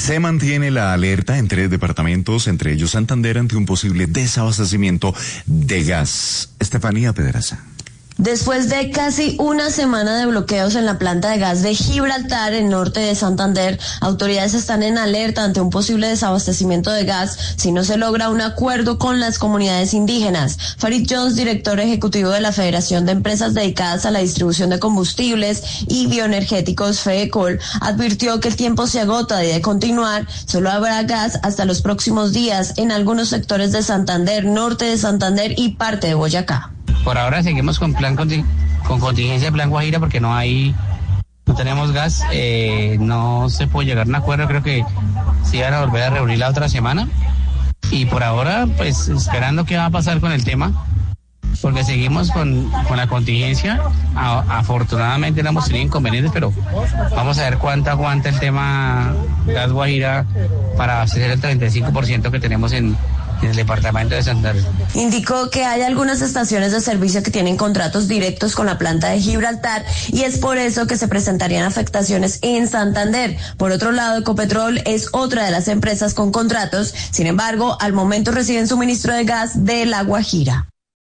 Se mantiene la alerta en 3 departamentos, entre ellos Santander, ante un posible desabastecimiento de gas. Estefanía Pedraza. Después de casi una semana de bloqueos en la planta de gas de Gibraltar, en norte de Santander, autoridades están en alerta ante un posible desabastecimiento de gas si no se logra un acuerdo con las comunidades indígenas. Farid Jones, director ejecutivo de la Federación de Empresas Dedicadas a la Distribución de Combustibles y Bioenergéticos, FEDECOL, advirtió que el tiempo se agota y de continuar, solo habrá gas hasta los próximos días en algunos sectores de Santander, norte de Santander y parte de Boyacá. Por ahora seguimos con contingencia de Plan Guajira porque no tenemos gas, no se puede llegar a un acuerdo, creo que se van a volver a reunir la otra semana y por ahora pues esperando qué va a pasar con el tema porque seguimos con la contingencia. Afortunadamente no hemos tenido inconvenientes, pero vamos a ver cuánto aguanta el tema gas Guajira para hacer el 35% que tenemos en el departamento de Santander. Indicó que hay algunas estaciones de servicio que tienen contratos directos con la planta de Gibraltar y es por eso que se presentarían afectaciones en Santander. Por otro lado, Ecopetrol es otra de las empresas con contratos, sin embargo, al momento reciben suministro de gas de La Guajira.